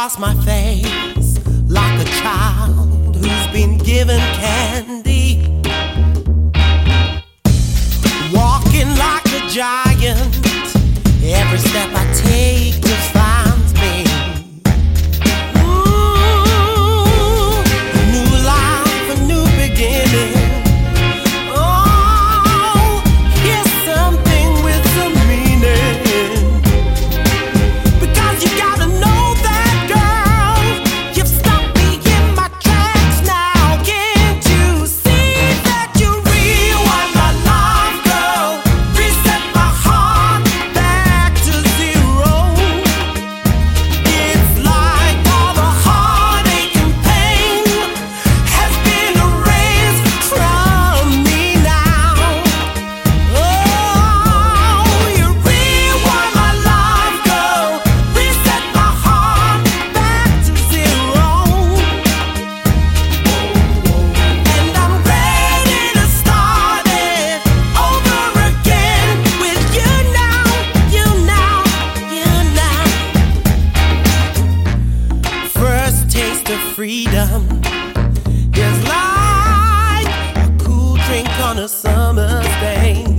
across my face like a child who's been given candy. Walking like a giant, every step I take defines me. Ooh, a new life, a new beginning. Oh, here's something with some meaning. Because you gotta know that, girl, you've stopped me in my tracks now. Can't you see that you're real? When my life, girl, reset my heart back to zero. It's like all the heartache and pain has been erased from me now. Oh, you're real. When my life, girl, reset my heart back to zero. And I'm ready to start it over again with you now, you now, you now. First taste of freedom is like a cool drink on a summer's day.